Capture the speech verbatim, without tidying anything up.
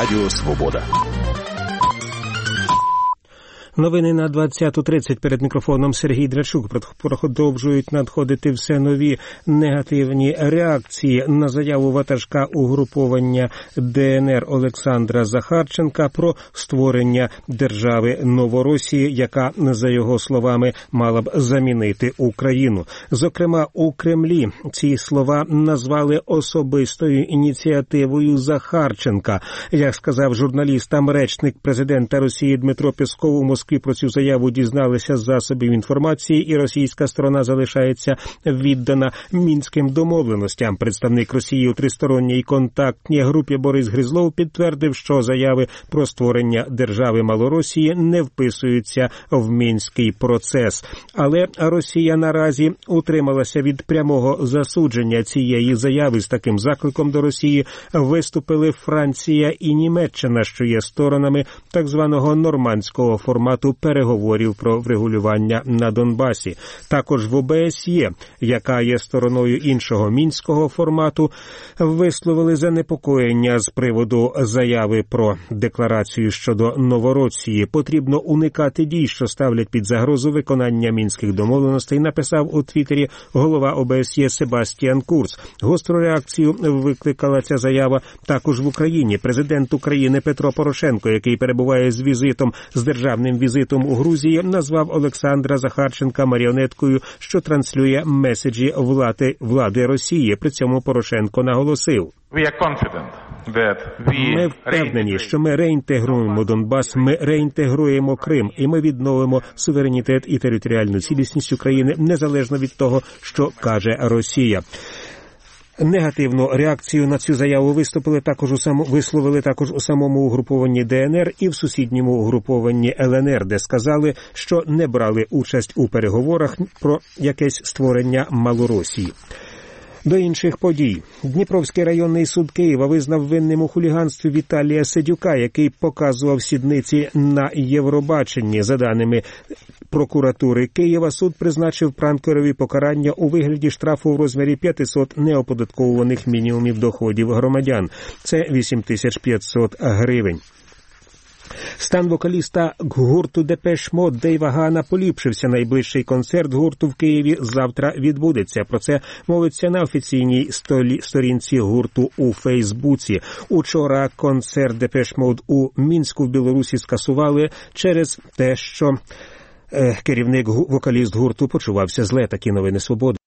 Радіо Свобода. Новини на двадцяту тридцять. Перед мікрофоном Сергій Драчук. Продовжують надходити все нові негативні реакції на заяву ватажка угруповання ДНР Олександра Захарченка про створення держави Новоросії, яка, за його словами, мала б замінити Україну. Зокрема, у Кремлі ці слова назвали особистою ініціативою Захарченка. Як сказав журналістам речник президента Росії Дмитро Пєсков, у Москві про цю заяву дізналися з засобів інформації, і російська сторона залишається віддана мінським домовленостям. Представник Росії у тристоронній контактній групі Борис Гризлов підтвердив, що заяви про створення держави Малоросії не вписуються в мінський процес. Але Росія наразі утрималася від прямого засудження цієї заяви. З таким закликом до Росії виступили Франція і Німеччина, що є сторонами так званого нормандського формату переговорів про врегулювання на Донбасі. Також в О Б С Є, яка є стороною іншого мінського формату, висловили занепокоєння з приводу заяви про декларацію щодо Новоросії. Потрібно уникати дій, що ставлять під загрозу виконання мінських домовленостей, написав у Твіттері голова О Б С Є Себастьян Курц. Гостру реакцію викликала ця заява також в Україні. Президент України Петро Порошенко, який перебуває з візитом, з державним візитом у Грузії, назвав Олександра Захарченка маріонеткою, що транслює меседжі влади, влади Росії. При цьому Порошенко наголосив: ми впевнені, що ми реінтегруємо Донбас, ми реінтегруємо Крим, і ми відновимо суверенітет і територіальну цілісність України, незалежно від того, що каже Росія. Негативну реакцію на цю заяву виступили також у само, висловили також у самому угрупованні Д Н Р і в сусідньому угрупованні Л Н Р, де сказали, що не брали участь у переговорах про якесь створення Малоросії. До інших подій. Дніпровський районний суд Києва визнав винним у хуліганстві Віталія Сидюка, який показував сідниці на Євробаченні. За даними прокуратури Києва, суд призначив пранкерові покарання у вигляді штрафу в розмірі п'ятисот неоподатковуваних мінімумів доходів громадян. Це вісім тисяч п'ятсот гривень. Стан вокаліста гурту Депеш Мод Дейва Гана поліпшився. Найближчий концерт гурту в Києві завтра відбудеться. Про це мовиться на офіційній сторінці гурту у Фейсбуці. Учора концерт Депеш Мод у Мінську в Білорусі скасували через те, що керівник, вокаліст гурту почувався зле. Такі новини «Свободи».